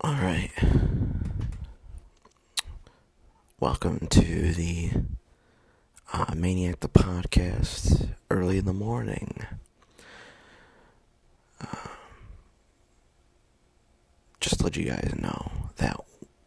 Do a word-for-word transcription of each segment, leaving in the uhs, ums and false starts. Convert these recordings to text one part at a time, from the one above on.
Alright, welcome to the uh, Maniac the Podcast early in the morning. Uh, just to let you guys know that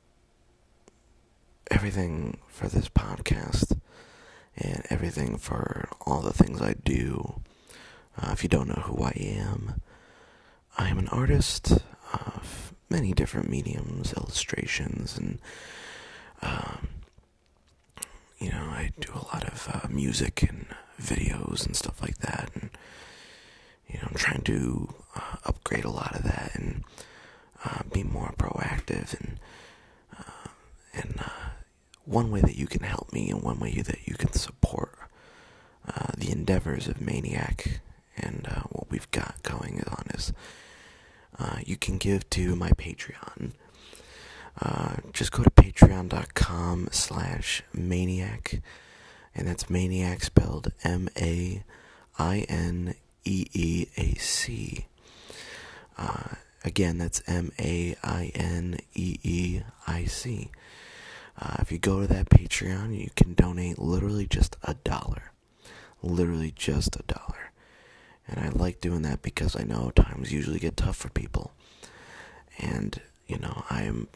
everything for this podcast and everything for all the things I do, uh, if you don't know who I am, I am an artist of many different mediums, illustrations, and um, you know, I do a lot of uh, music and videos and stuff like that, and you know, I'm trying to uh, upgrade a lot of that and uh, be more proactive. And uh, and uh, one way that you can help me, and one way that you can support uh, the endeavors of Maniac and uh, what we've got going on is uh, you can give to my Patreon. Uh, just go to patreon.com slash maniac, and that's maniac spelled M A I N E E A C. Uh, again, that's M A I N E E I C. Uh, if you go to that Patreon, you can donate literally just a dollar. Literally just a dollar. And I like doing that because I know times usually get tough for people. And, you know, I am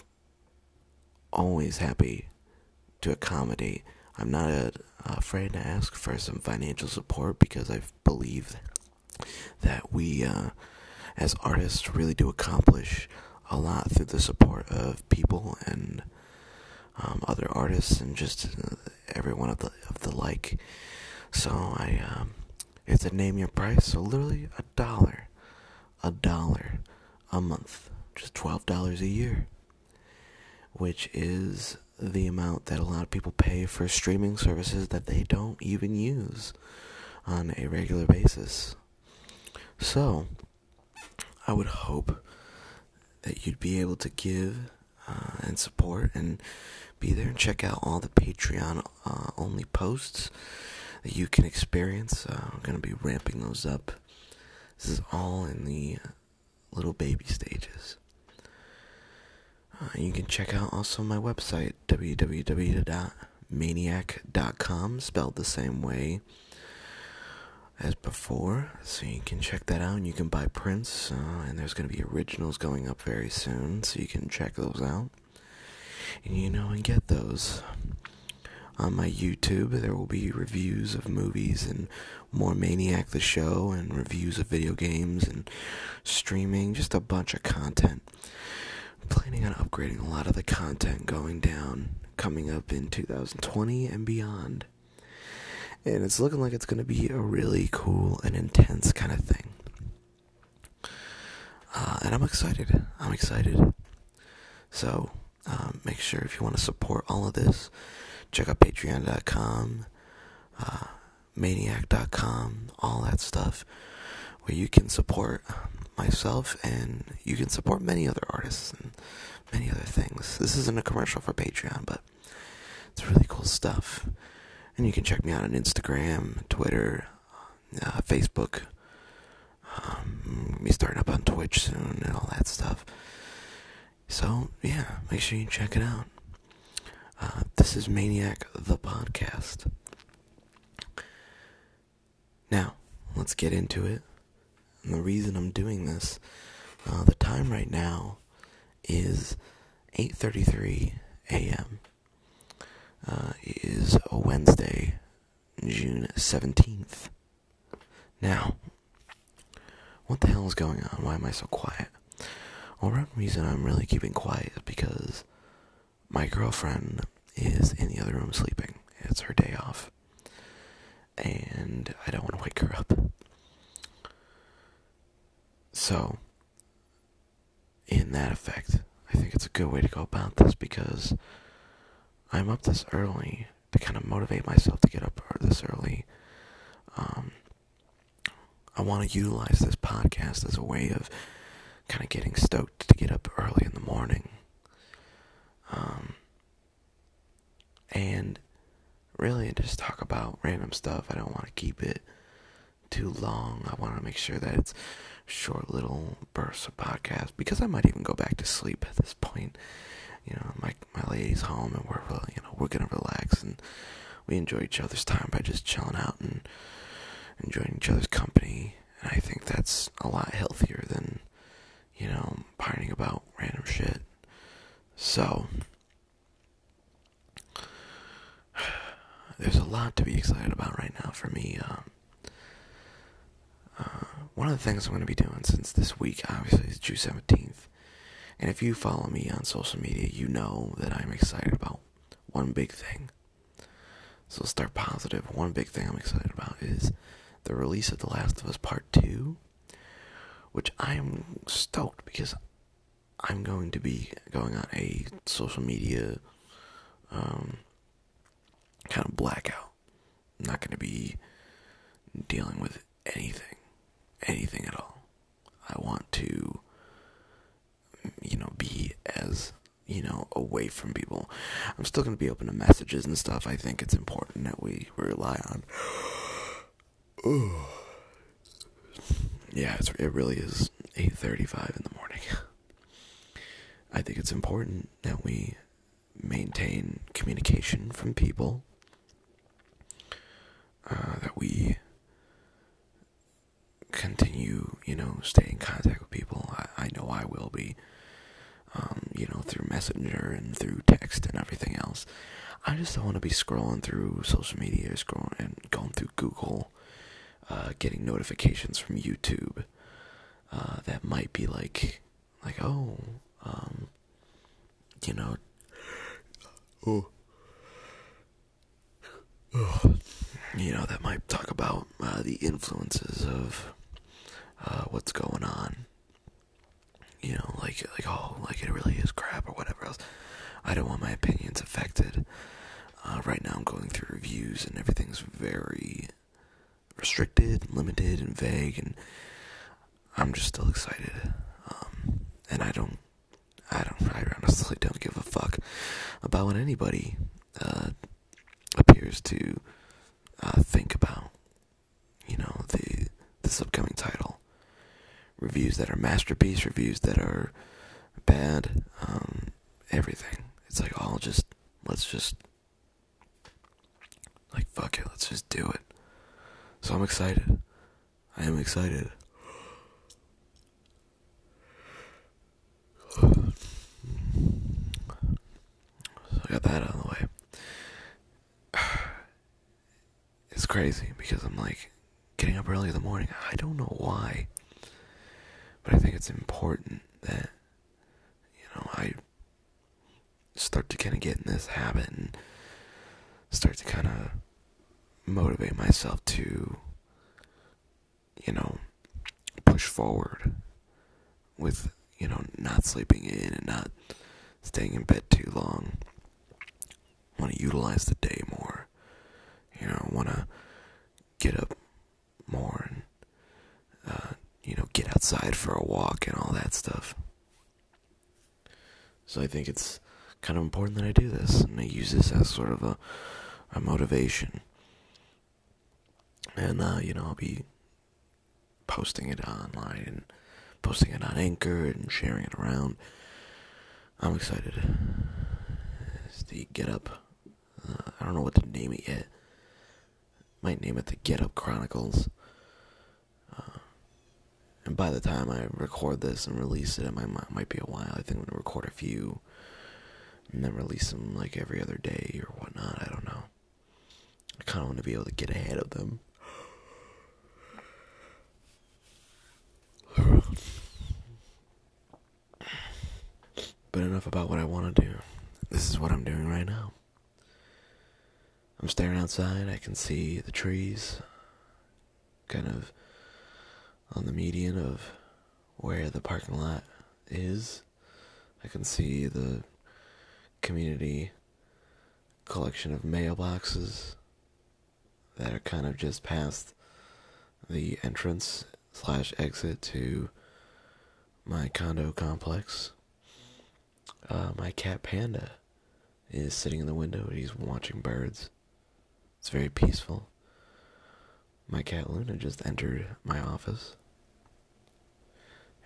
always happy to accommodate. I'm not uh, afraid to ask for some financial support because I believe that we, uh, as artists, really do accomplish a lot through the support of people and um, other artists and just uh, everyone of the of the like. So I, um, it's a name your price. So literally a dollar, a dollar a month, just twelve dollars a year, which is the amount that a lot of people pay for streaming services that they don't even use on a regular basis. So, I would hope that you'd be able to give uh, and support and be there and check out all the Patreon uh, only posts that you can experience. Uh, I'm going to be ramping those up. This is all in the little baby stages. Uh, you can check out also my website, w w w dot maniac dot com, spelled the same way as before. So you can check that out, and you can buy prints, uh, and there's going to be originals going up very soon, so you can check those out. And you know, and get those. On my YouTube, there will be reviews of movies and more Maniac the Show, and reviews of video games and streaming, just a bunch of content. Planning on upgrading a lot of the content going down coming up in two thousand twenty and beyond. And it's looking like it's going to be a really cool and intense kind of thing. Uh, and I'm excited. I'm excited. So, um, make sure if you want to support all of this, check out patreon dot com, uh, maniac dot com, all that stuff, where you can support myself, and you can support many other artists and many other things. This isn't a commercial for Patreon, but it's really cool stuff. And you can check me out on Instagram, Twitter, uh, Facebook. Um, me starting up on Twitch soon and all that stuff. So, yeah, make sure you check it out. Uh, this is Maniac the Podcast. Now, let's get into it. And the reason I'm doing this, uh, the time right now is eight thirty-three a.m. Uh, it is a Wednesday, June seventeenth. Now, what the hell is going on? Why am I so quiet? Well, one reason I'm really keeping quiet is because my girlfriend is in the other room sleeping. It's her day off. And I don't want to wake her up. So, in that effect, I think it's a good way to go about this because I'm up this early to kind of motivate myself to get up this early. Um, I want to utilize this podcast as a way of kind of getting stoked to get up early in the morning. Um, and really just talk about random stuff. I don't want to keep it too long. I want to make sure that it's short little bursts of podcasts, because I might even go back to sleep at this point. You know, my my lady's home, and we're you know we're gonna relax, and we enjoy each other's time by just chilling out and enjoying each other's company. And I think that's a lot healthier than, you know, pining about random shit. So there's a lot to be excited about right now for me. Um, uh, one of the things I'm going to be doing since this week, obviously, is June seventeenth. And if you follow me on social media, you know that I'm excited about one big thing. So let's start positive. One big thing I'm excited about is the release of The Last of Us Part two, which I am stoked because I'm going to be going on a social media um, kind of blackout. I'm not going to be dealing with anything, anything at all. I want to, you know, be as, you know, away from people. I'm still going to be open to messages and stuff. I think it's important that we rely on. Ooh. Yeah, it's, it really is eight thirty-five in the morning. I think it's important that we maintain communication from people, uh, that we continue, you know, stay in contact with people. I, I know I will be, um, you know, through Messenger and through text and everything else. I just don't want to be scrolling through social media, scrolling and going through Google, uh, getting notifications from YouTube, uh, that might be like, like, oh, um, you know, oh, oh, you know, that might talk about, uh, the influences of, uh, what's going on, you know, like, like, oh, like, it really is crap or whatever else. I don't want my opinions affected. Uh, right now I'm going through reviews and everything's very restricted, limited, and vague, and I'm just still excited. Um, and I don't, I don't, I honestly don't give a fuck about what anybody, uh, appears to, uh, think about, you know, the, this upcoming title. Reviews that are masterpiece, reviews that are bad, um, everything. It's like, all just, let's just, like, fuck it, let's just do it. So I'm excited. I am excited. So I got that out of the way. It's crazy because I'm like getting up early in the morning. I don't know why, but I think it's important that, you know, I start to kind of get in this habit and start to kind of motivate myself to, you know, push forward with, you know, not sleeping in and not staying in bed too long. I want to utilize the day more. You know, I want to get up more and, uh, you know, get outside for a walk and all that stuff. So I think it's kind of important that I do this, and I use this as sort of a, a motivation. And, uh, you know, I'll be posting it online and posting it on Anchor and sharing it around. I'm excited. It's the Get Up. Uh, I don't know what to name it yet. Might name it the Get Up Chronicles. Uh, and by the time I record this and release it, it might, might be a while. I think I'm going to record a few and then release them like every other day or whatnot. I don't know. I kind of want to be able to get ahead of them. But enough about what I want to do. This is what I'm doing right now. I'm staring outside. I can see the trees kind of on the median of where the parking lot is. I can see the community collection of mailboxes that are kind of just past the entrance slash exit to my condo complex. Uh, my cat Panda is sitting in the window. He's watching birds. It's very peaceful. My cat Luna just entered my office.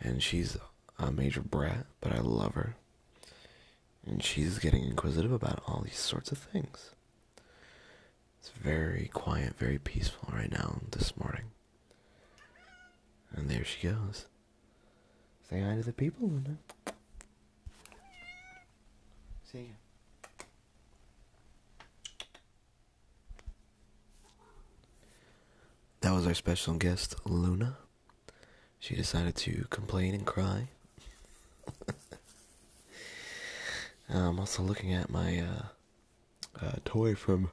And she's a major brat, but I love her. And she's getting inquisitive about all these sorts of things. It's very quiet, very peaceful right now this morning. And there she goes. Say hi to the people, Luna. See ya. That was our special guest, Luna. She decided to complain and cry. I'm also looking at my uh, uh, toy from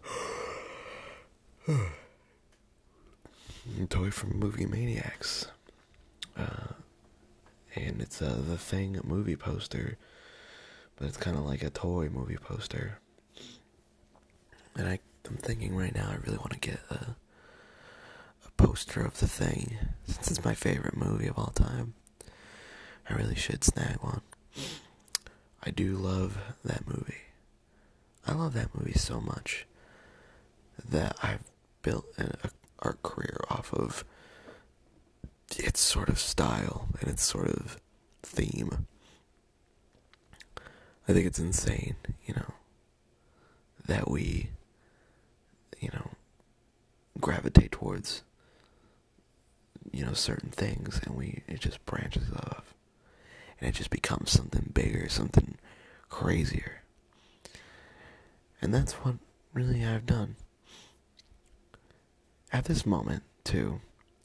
toy from Movie Maniacs, uh, and it's uh, the Thing movie poster, but it's kind of like a toy movie poster. And I, I'm thinking right now, I really want to get a a poster of The Thing, since it's my favorite movie of all time. I really should snag one. I do love that movie. I love that movie so much that I've built an art career off of its sort of style and its sort of theme. I think it's insane, you know, that we, you know, gravitate towards, you know, certain things, and we, it just branches off. And it just becomes something bigger, something crazier. And that's what really I've done. At this moment, too,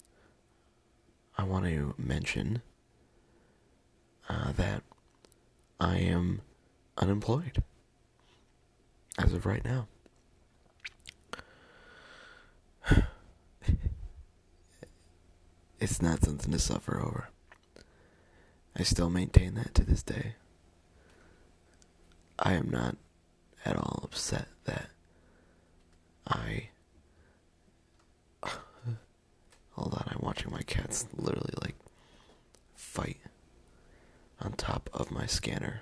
I want to mention uh, that I am unemployed as of right now. It's not something to suffer over. I still maintain that to this day. I am not at all upset that I... Hold on, I'm watching my cats literally, like, fight on top of my scanner.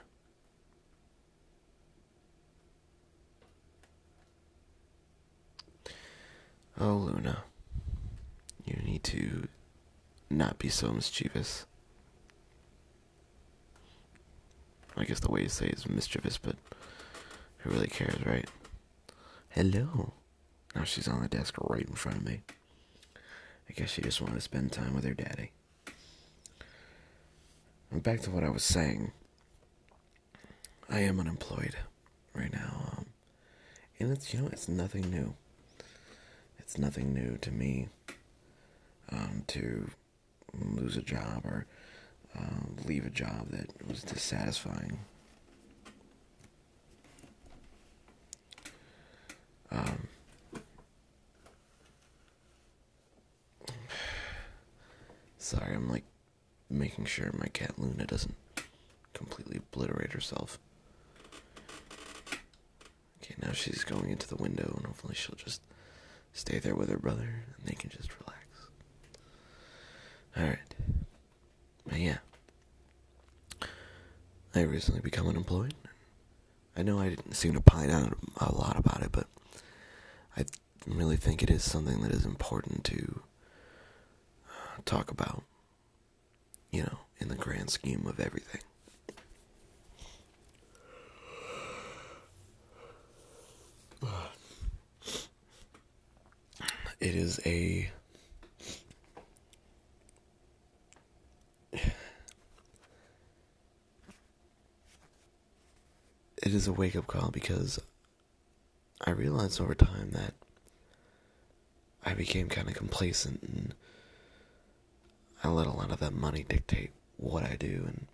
Oh, Luna. You need to not be so mischievous. I guess the way to say it is mischievous, but who really cares, right? Hello. Now she's on the desk right in front of me. I guess she just wanted to spend time with her daddy. And back to what I was saying. I am unemployed right now. Um, and it's, you know, it's nothing new. It's nothing new to me um, to lose a job or Um, leave a job that was dissatisfying. Um, sorry, I'm like making sure my cat Luna doesn't completely obliterate herself. Okay, now she's going into the window, and hopefully she'll just stay there with her brother, and they can just relax. Alright. But yeah. I recently become unemployed. I know I didn't seem to pine out a lot about it, but I really think it is something that is important to uh, talk about, you know, in the grand scheme of everything. It is a it is a wake-up call, because I realized over time that I became kind of complacent, and I let a lot of that money dictate what I do and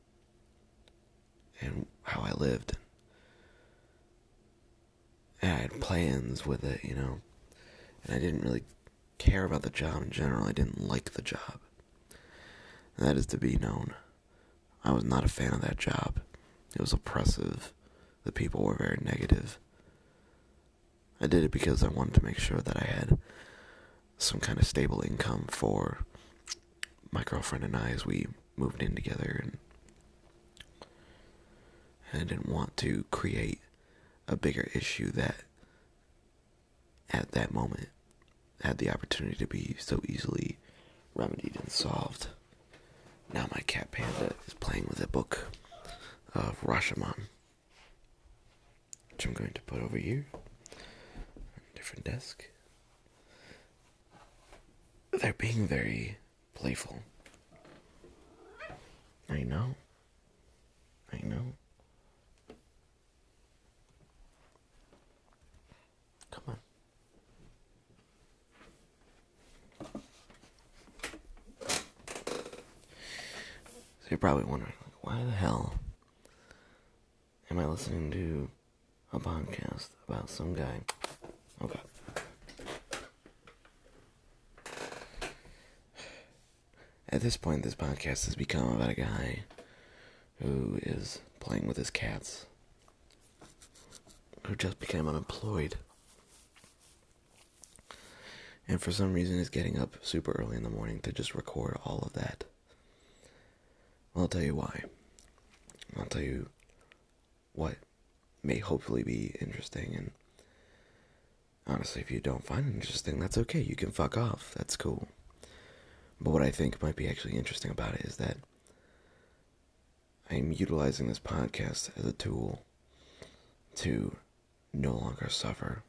and how I lived. And I had plans with it, you know, and I didn't really care about the job in general. I didn't like the job. And that is to be known. I was not a fan of that job. It was oppressive. The people were very negative. I did it because I wanted to make sure that I had some kind of stable income for my girlfriend and I as we moved in together, and I didn't want to create a bigger issue that at that moment had the opportunity to be so easily remedied and solved Now my cat Panda is playing with a book of Rashomon, which I'm going to put over here on a different desk. They're being very playful. I know. I know. Come on. So you're probably wondering, like, why the hell am I listening to a podcast about some guy? Okay. At this point, this podcast has become about a guy who is playing with his cats, who just became unemployed, and for some reason is getting up super early in the morning to just record all of that. Well, I'll tell you why. I'll tell you what may hopefully be interesting, and honestly, if you don't find it interesting, that's okay. You can fuck off. That's cool. But what I think might be actually interesting about it is that I'm utilizing this podcast as a tool to no longer suffer.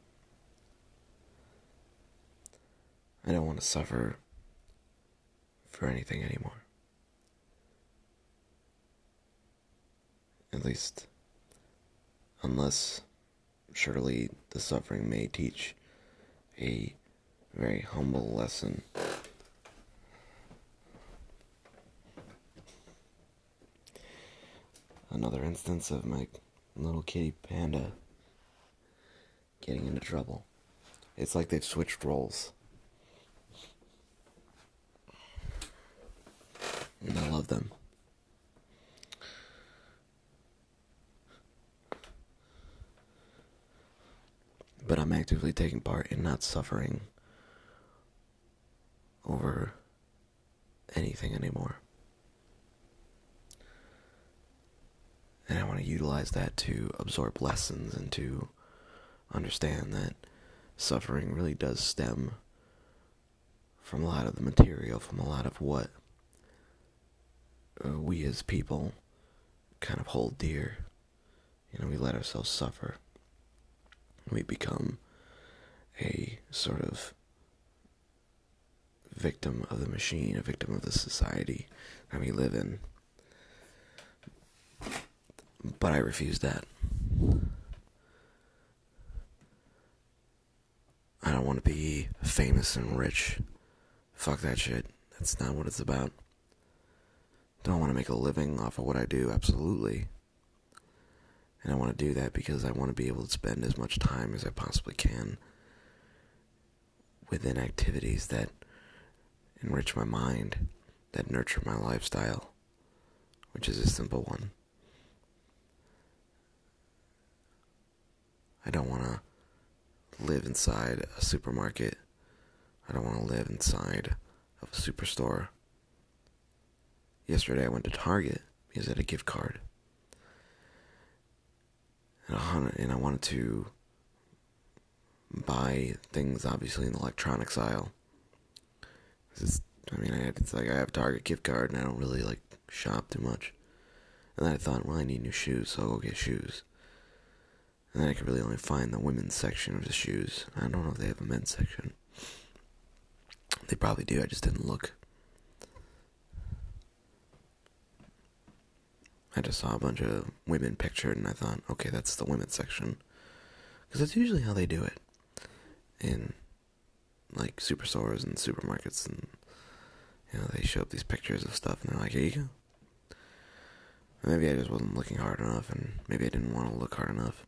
I don't want to suffer for anything anymore. At least, unless surely the suffering may teach a very humble lesson. Another instance of my little kitty Panda getting into trouble. It's like they've switched roles. And I love them. But I'm actively taking part in not suffering over anything anymore. And I want to utilize that to absorb lessons and to understand that suffering really does stem from a lot of the material, from a lot of what uh, we as people kind of hold dear. You know, we let ourselves suffer. We become a sort of victim of the machine, a victim of the society that we live in. But I refuse that. I don't want to be famous and rich. Fuck that shit. That's not what it's about. Don't want to make a living off of what I do, absolutely. And I want to do that because I want to be able to spend as much time as I possibly can within activities that enrich my mind, that nurture my lifestyle, which is a simple one. I don't want to live inside a supermarket. I don't want to live inside of a superstore. Yesterday I went to Target because I had a gift card. And I wanted to buy things, obviously, in the electronics aisle. It's, I mean, I, it's like I have a Target gift card, and I don't really, like, shop too much. And then I thought, well, I need new shoes, so I'll go get shoes. And then I could really only find the women's section of the shoes. I don't know if they have a men's section. They probably do, I just didn't look. I just saw a bunch of women pictured, and I thought, okay, that's the women's section. Because that's usually how they do it. In, like, superstores and supermarkets, and, you know, they show up these pictures of stuff, and they're like, here you go. And maybe I just wasn't looking hard enough, and maybe I didn't want to look hard enough.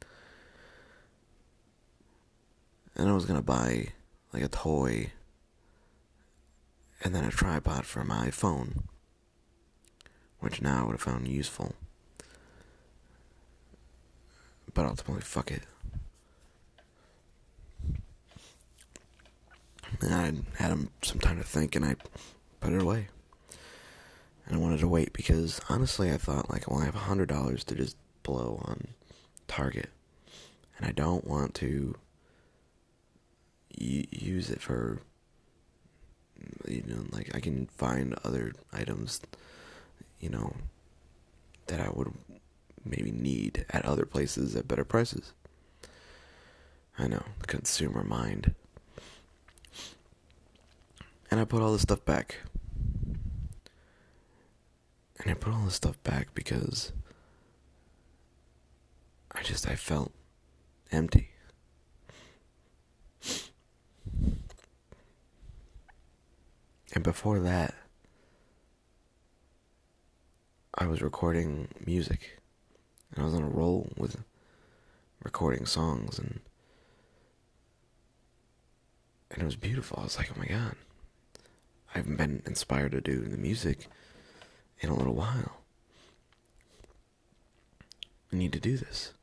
And I was going to buy, like, a toy, and then a tripod for my phone, which now I would have found useful. But ultimately, fuck it. And I had some time to think, and I put it away. And I wanted to wait because, honestly, I thought, like, well, I have one hundred dollars to just blow on Target. And I don't want to y- use it for You know, like I can find other items, you know, that I would maybe need at other places at better prices. I know, the consumer mind. And I put all this stuff back. And I put all this stuff back because I just, I felt empty. And before that, I was recording music. And I was on a roll with recording songs, and and it was beautiful. I was like, oh my god, I haven't been inspired to do the music in a little while. I need to do this.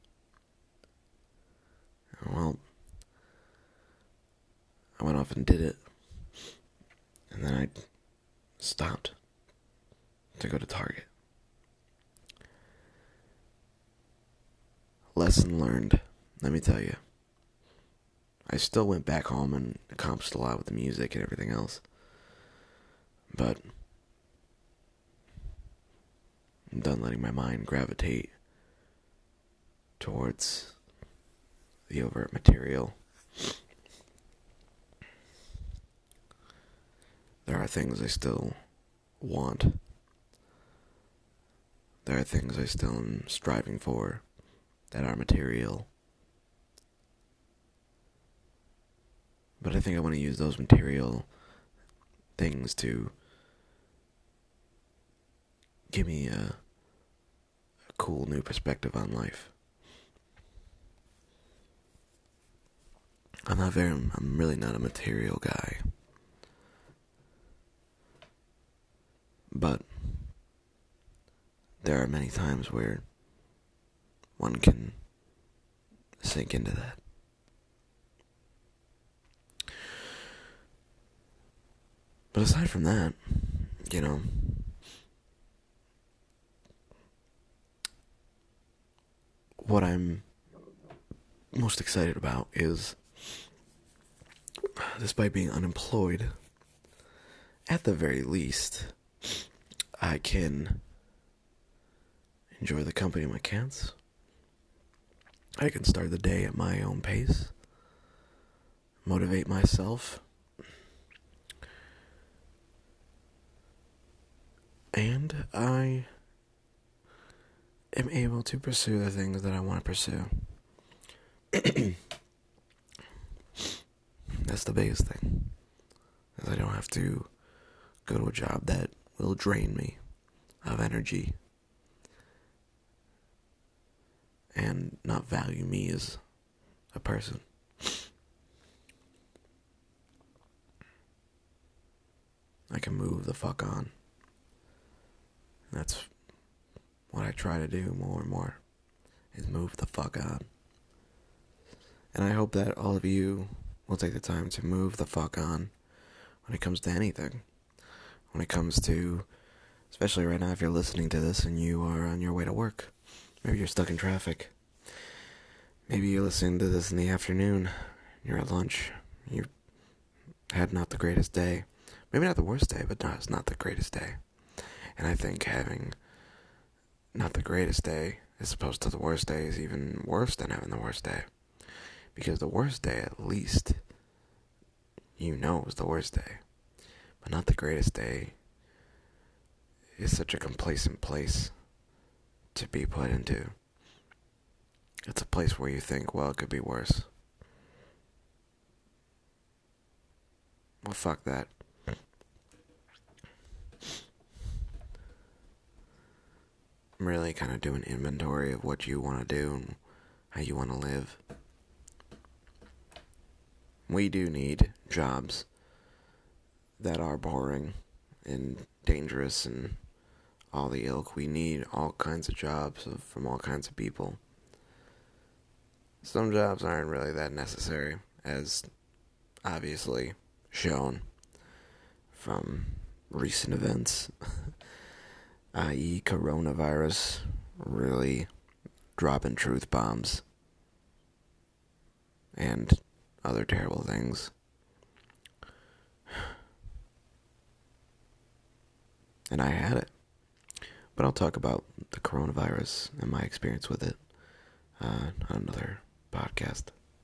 Well, I went off and did it, and then I stopped to go to Target. Lesson learned, let me tell you. I still went back home and accomplished a lot with the music and everything else. But I'm done letting my mind gravitate towards the overt material. There are things I still want. There are things I still am striving for that are material. But I think I want to use those material things to give me a, a cool new perspective on life. I'm not very, I'm really not a material guy. But there are many times where one can sink into that. But aside from that, you know, what I'm most excited about is, despite being unemployed, at the very least, I can enjoy the company of my cats. I can start the day at my own pace, motivate myself, and I am able to pursue the things that I want to pursue. That's the biggest thing, is I don't have to go to a job that will drain me of energy and not value me as a person. I can move the fuck on. That's what I try to do more and more, is move the fuck on. And I hope that all of you will take the time to move the fuck on when it comes to anything. When it comes to, especially right now if you're listening to this and you are on your way to work. Maybe you're stuck in traffic. Maybe you're listening to this in the afternoon. You're at lunch. You had not the greatest day. Maybe not the worst day, but no, it's not the greatest day. And I think having not the greatest day as opposed to the worst day is even worse than having the worst day. Because the worst day, at least, you know is the worst day. But not the greatest day is such a complacent place to be put into. It's a place where you think, well, it could be worse. Well, fuck that. I'm really kind of doing inventory of what you want to do and how you want to live. We do need jobs that are boring and dangerous and all the ilk. We need all kinds of jobs from all kinds of people. Some jobs aren't really that necessary, as obviously shown from recent events, that is coronavirus really dropping truth bombs and other terrible things. and I had it. But I'll talk about the coronavirus and my experience with it uh, on another podcast.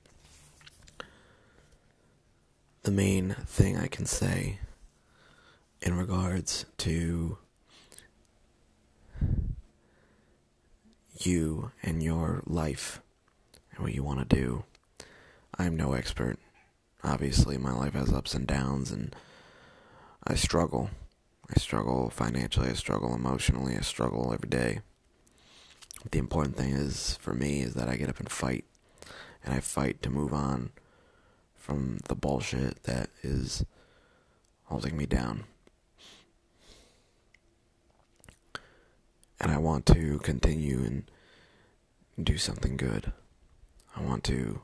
The main thing I can say in regards to you and your life and what you want to do, I'm no expert. Obviously, my life has ups and downs, and I struggle. I struggle financially, I struggle emotionally, I struggle every day. But the important thing is, for me, is that I get up and fight. And I fight to move on from the bullshit that is holding me down. And I want to continue and do something good. I want to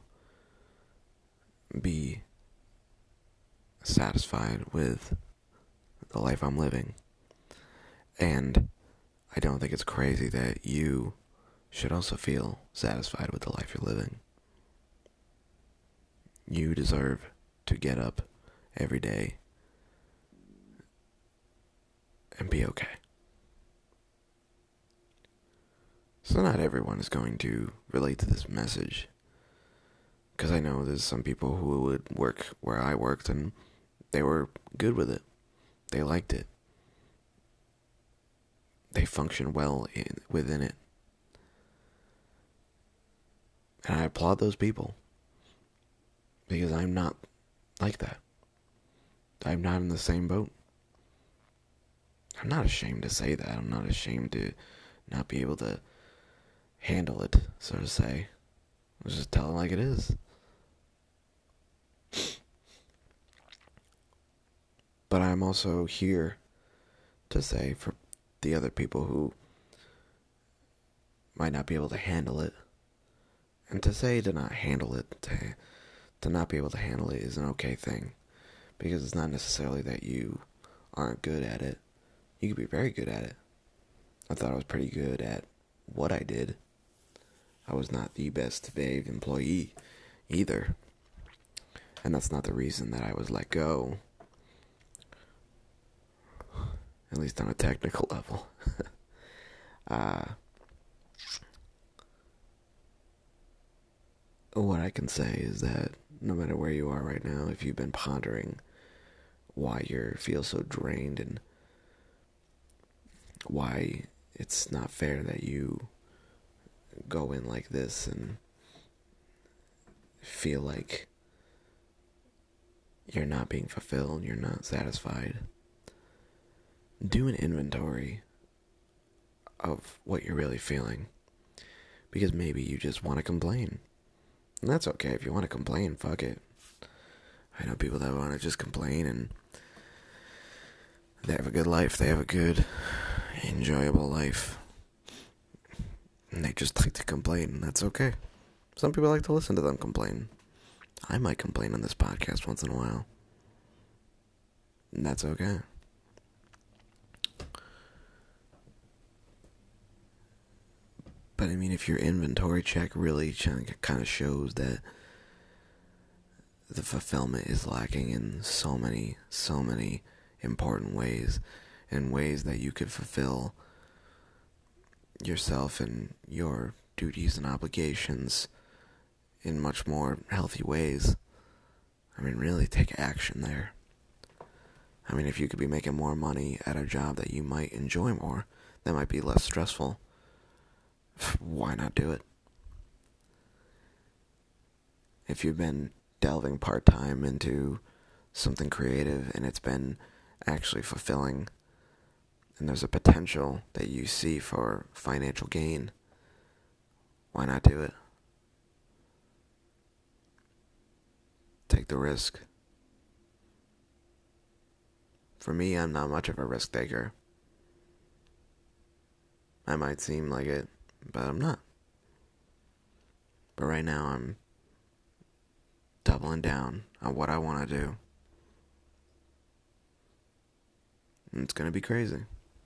be satisfied with the life I'm living. And I don't think it's crazy that you should also feel satisfied with the life you're living. You deserve to get up every day and be okay. So not everyone is going to relate to this message, because I know there's some people who would work where I worked and they were good with it. They liked it. They function well in, within it. And I applaud those people, because I'm not like that. I'm not in the same boat. I'm not ashamed to say that. I'm not ashamed to not be able to handle it, so to say. I was just tell it like it is. But I'm also here to say, for the other people who might not be able to handle it, and to say to not handle it, to, to not be able to handle it is an okay thing. Because it's not necessarily that you aren't good at it. You could be very good at it. I thought I was pretty good at what I did. I was not the best behaved employee either. And that's not the reason that I was let go. At least on a technical level. uh, what I can say is that no matter where you are right now, if you've been pondering why you feel so drained and why it's not fair that you go in like this and feel like you're not being fulfilled, you're not satisfied, do an inventory of what you're really feeling. Because maybe you just want to complain. And that's okay. If you want to complain, fuck it. I know people that want to just complain and they have a good life. They have a good, enjoyable life. And they just like to complain, and that's okay. Some people like to listen to them complain. I might complain on this podcast once in a while. And that's okay. But I mean, if your inventory check really kind of shows that the fulfillment is lacking in so many, so many important ways, in ways that you could fulfill yourself and your duties and obligations in much more healthy ways, I mean, really take action there. I mean, if you could be making more money at a job that you might enjoy more, that might be less stressful, why not do it? If you've been delving part-time into something creative and it's been actually fulfilling, and there's a potential that you see for financial gain, why not do it? Take the risk. For me, I'm not much of a risk taker. I might seem like it, but I'm not. But right now, I'm doubling down on what I want to do. And it's going to be crazy.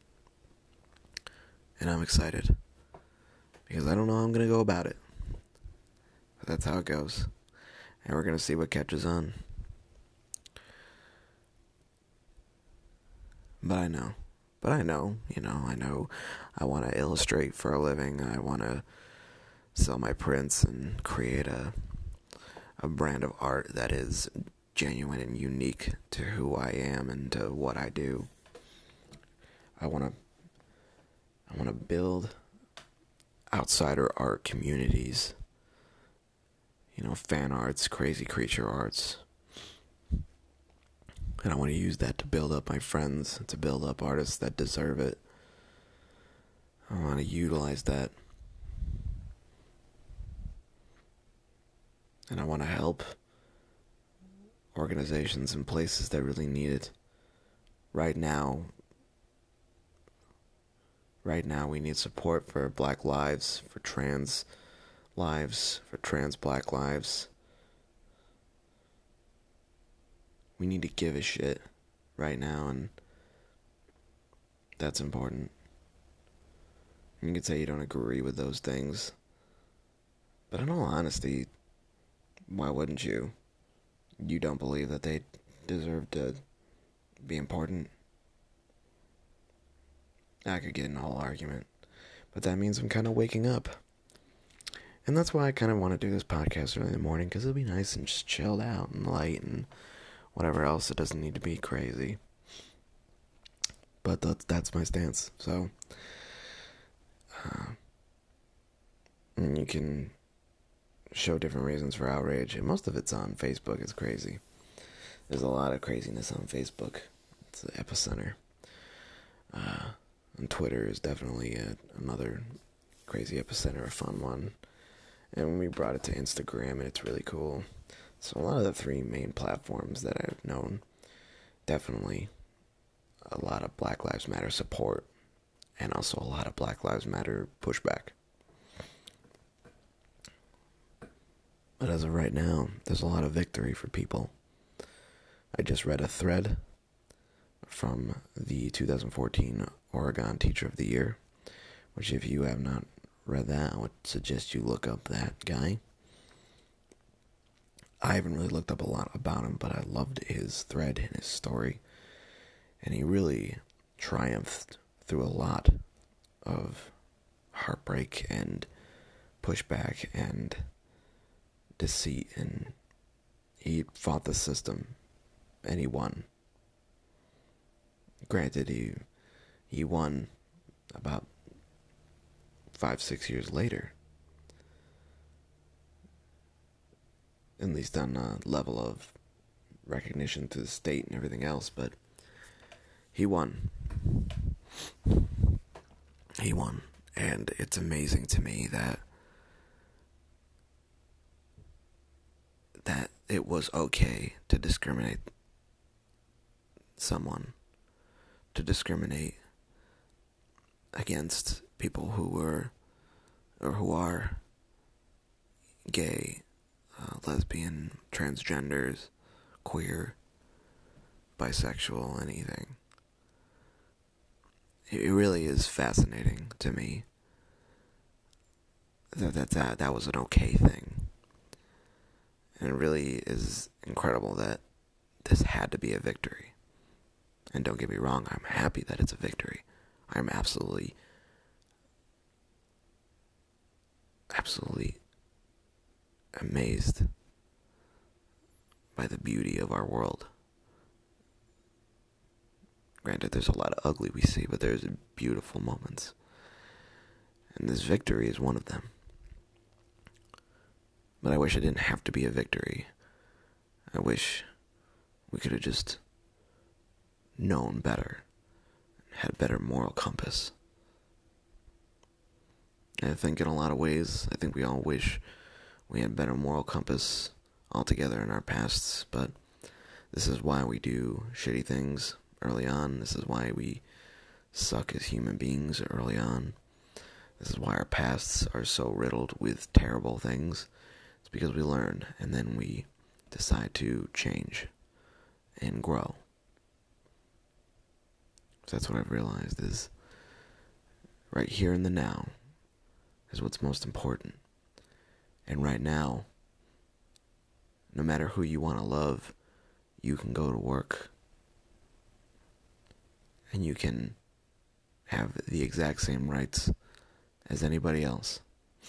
And I'm excited. Because I don't know how I'm going to go about it. But that's how it goes. And we're going to see what catches on. But I know. But I know, you know, I know I want to illustrate for a living. I want to sell my prints and create a a brand of art that is genuine and unique to who I am and to what I do. I want to I want to build outsider art communities. You know, fan arts, crazy creature arts. And I want to use that to build up my friends, to build up artists that deserve it. I want to utilize that. And I want to help organizations and places that really need it. Right now, right now we need support for Black lives, for trans lives, for trans Black lives. We need to give a shit right now, and that's important. You can say you don't agree with those things, but in all honesty, why wouldn't you? You don't believe that they deserve to be important? I could get in a whole argument, but that means I'm kind of waking up. And that's why I kind of want to do this podcast early in the morning, because it'll be nice and just chilled out and light and whatever else. It doesn't need to be crazy. But that's, that's my stance. So, uh, and you can show different reasons for outrage, and most of it's on Facebook. It's crazy. There's a lot of craziness on Facebook. It's the epicenter. Uh, and Twitter is definitely a, another crazy epicenter, a fun one. And we brought it to Instagram, and it's really cool. So a lot of the three main platforms that I've known, definitely a lot of Black Lives Matter support, and also a lot of Black Lives Matter pushback. But as of right now, there's a lot of victory for people. I just read a thread from the two thousand fourteen Oregon Teacher of the Year, which if you have not read that, I would suggest you look up that guy. I haven't really looked up a lot about him, but I loved his thread and his story. And he really triumphed through a lot of heartbreak and pushback and deceit, and he fought the system, and he won. Granted, he he won about five, six years later, at least on a level of recognition to the state and everything else, but he won. He won, and it's amazing to me that that it was okay to discriminate someone, to discriminate against people who were, or who are gay, uh, lesbian, transgenders, queer, bisexual, anything. It really is fascinating to me that that, that, that was an okay thing. And it really is incredible that this had to be a victory. And don't get me wrong, I'm happy that it's a victory. I'm absolutely, absolutely amazed by the beauty of our world. Granted, there's a lot of ugly we see, but there's beautiful moments. And this victory is one of them. But I wish it didn't have to be a victory. I wish we could have just known better, had a better moral compass. And I think in a lot of ways, I think we all wish we had a better moral compass altogether in our pasts, but this is why we do shitty things early on. This is why we suck as human beings early on. This is why our pasts are so riddled with terrible things. It's because we learn, and then we decide to change and grow. So that's what I've realized is right here in the now is what's most important. And right now, no matter who you want to love, you can go to work and you can have the exact same rights as anybody else.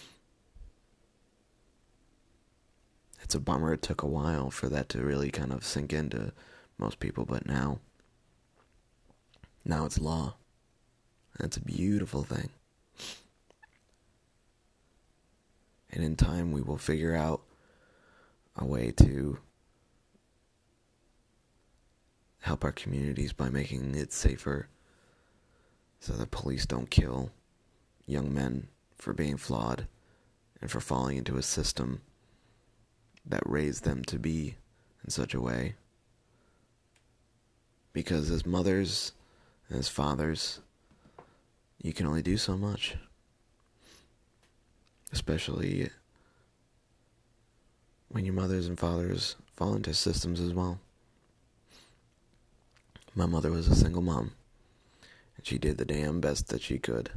It's a bummer it took a while for that to really kind of sink into most people, but now, now it's law. And it's a beautiful thing. And in time we will figure out a way to help our communities by making it safer so that police don't kill young men for being flawed and for falling into a system that raised them to be in such a way. Because as mothers and as fathers, you can only do so much. Especially when your mothers and fathers fall into systems as well. My mother was a single mom, and she did the damn best that she could.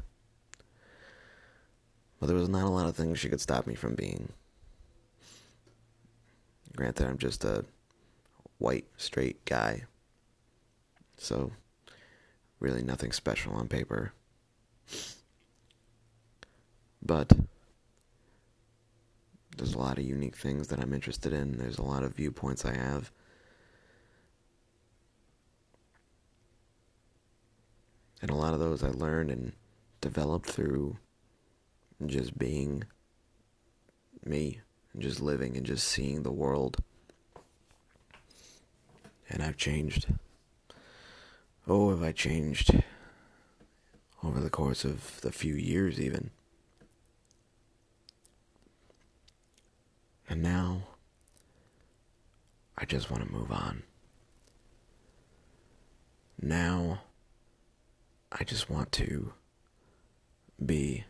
But there was not a lot of things she could stop me from being. Granted, I'm just a white, straight guy. So, really nothing special on paper. But there's a lot of unique things that I'm interested in. There's a lot of viewpoints I have. And a lot of those I learned and developed through just being me, and just living and just seeing the world. And I've changed. Oh, have I changed over the course of the few years even. And now, I just want to move on. Now, I just want to be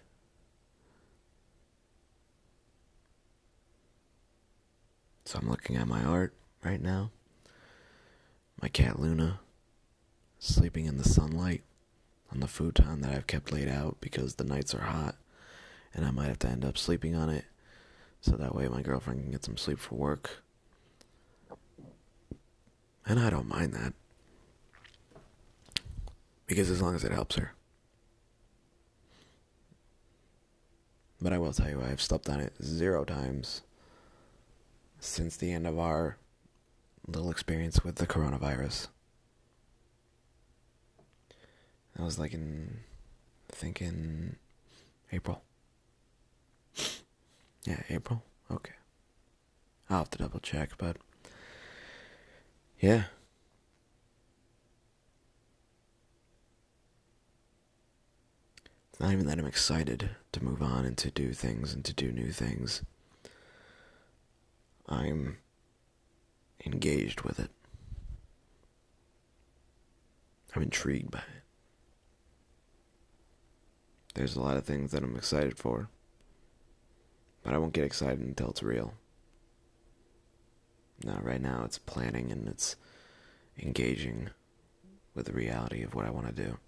So I'm looking at my art right now. My cat Luna, sleeping in the sunlight on the futon that I've kept laid out because the nights are hot and I might have to end up sleeping on it, so that way my girlfriend can get some sleep for work. And I don't mind that, because as long as it helps her. But I will tell you, I've slept on it zero times since the end of our little experience with the coronavirus. That was like in, I think in April. Yeah, April? Okay. I'll have to double check, but yeah. It's not even that I'm excited to move on and to do things and to do new things. I'm engaged with it. I'm intrigued by it. There's a lot of things that I'm excited for, but I won't get excited until it's real. Now, right now, it's planning and it's engaging with the reality of what I want to do.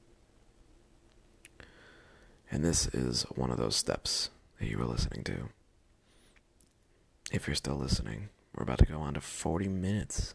And this is one of those steps that you were listening to. If you're still listening, we're about to go on to forty minutes.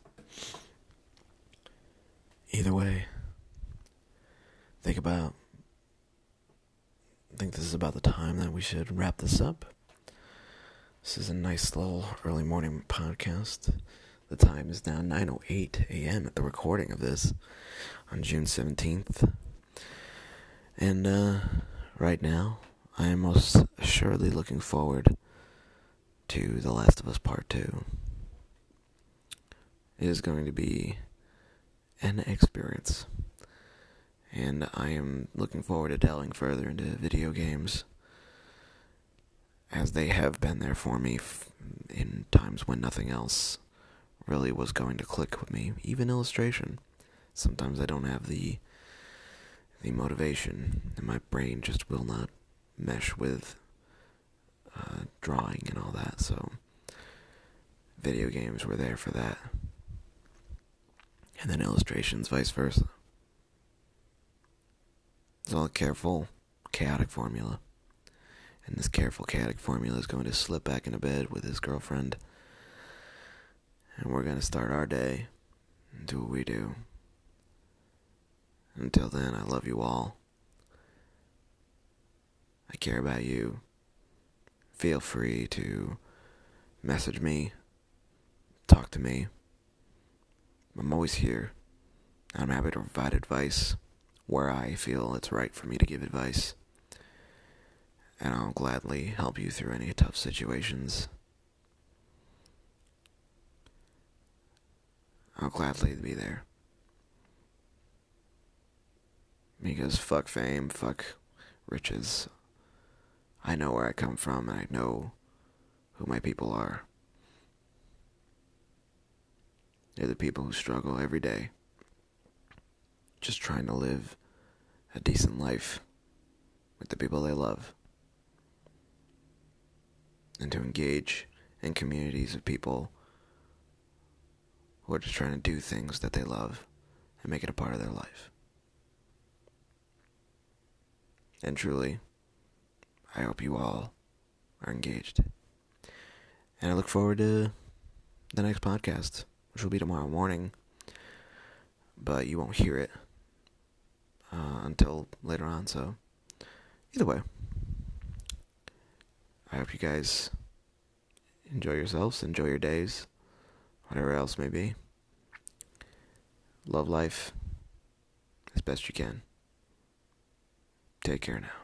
Either way, think about, I think this is about the time that we should wrap this up. This is a nice little early morning podcast. The time is now nine oh eight a.m. at the recording of this on June seventeenth. And uh, right now, I am most assuredly looking forward to The Last of Us Part two. It is going to be an experience. And I am looking forward to delving further into video games, as they have been there for me f- in times when nothing else really was going to click with me. Even illustration. Sometimes I don't have the the motivation, and my brain just will not mesh with uh, drawing and all that, so video games were there for that. And then illustrations, vice versa. It's all a careful, chaotic formula. And this careful, chaotic formula is going to slip back into bed with his girlfriend. And we're going to start our day and do what we do. Until then, I love you all. I care about you. Feel free to message me, talk to me. I'm always here. I'm happy to provide advice where I feel it's right for me to give advice. And I'll gladly help you through any tough situations. I'll gladly be there. Because fuck fame, fuck riches. I know where I come from, and I know who my people are. They're the people who struggle every day, just trying to live a decent life with the people they love, and to engage in communities of people who are just trying to do things that they love and make it a part of their life. And truly, I hope you all are engaged. And I look forward to the next podcast, which will be tomorrow morning. But you won't hear it uh, until later on, so either way, I hope you guys enjoy yourselves, enjoy your days, whatever else may be. Love life as best you can. Take care now.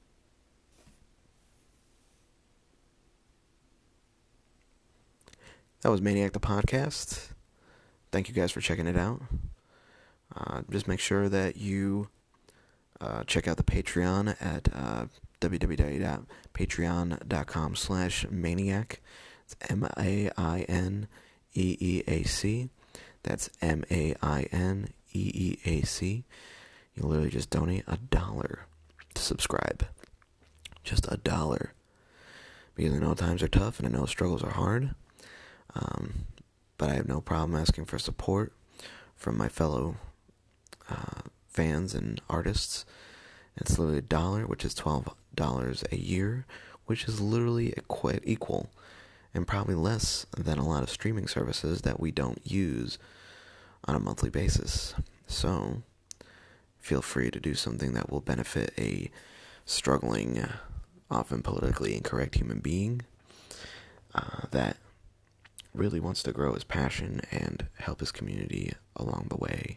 That was Maniac the Podcast. Thank you guys for checking it out. Uh, just make sure that you uh, check out the Patreon at uh, www.patreon.com slash maniac. It's M A I N E E A C. That's M A I N E E A C. You literally just donate a dollar to subscribe. Just a dollar. Because I know times are tough and I know struggles are hard. Um, but I have no problem asking for support from my fellow uh, fans and artists. It's literally a dollar, which is twelve dollars a year, which is literally equi- equal and probably less than a lot of streaming services that we don't use on a monthly basis. So, feel free to do something that will benefit a struggling, often politically incorrect human being uh, that really wants to grow his passion and help his community along the way.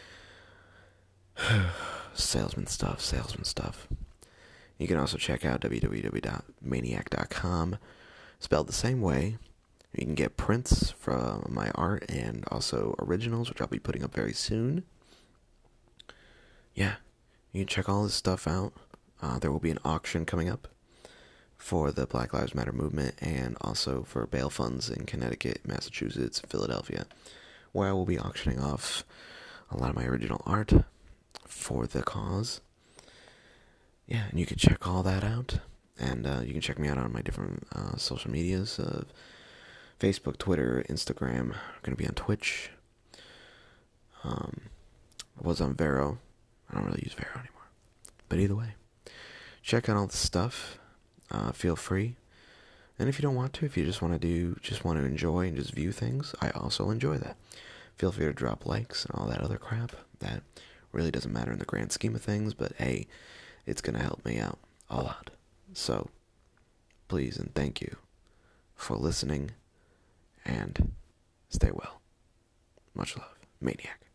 Salesman stuff, salesman stuff. You can also check out w w w dot maniac dot com, spelled the same way. You can get prints from my art and also originals, which I'll be putting up very soon. Yeah, you can check all this stuff out. Uh, there will be an auction coming up for the Black Lives Matter movement and also for bail funds in Connecticut, Massachusetts, Philadelphia, where I will be auctioning off a lot of my original art for the cause. Yeah, and you can check all that out. And uh, you can check me out on my different uh, social medias of Facebook, Twitter, Instagram. I'm going to be on Twitch. Um, I was on Vero. I don't really use Vero anymore. But either way, check out all the stuff. Uh, feel free. And if you don't want to, if you just want to do, just want to enjoy and just view things, I also enjoy that. Feel free to drop likes and all that other crap. That really doesn't matter in the grand scheme of things, but hey, it's going to help me out a lot. So, please and thank you for listening, and stay well. Much love. Maniac.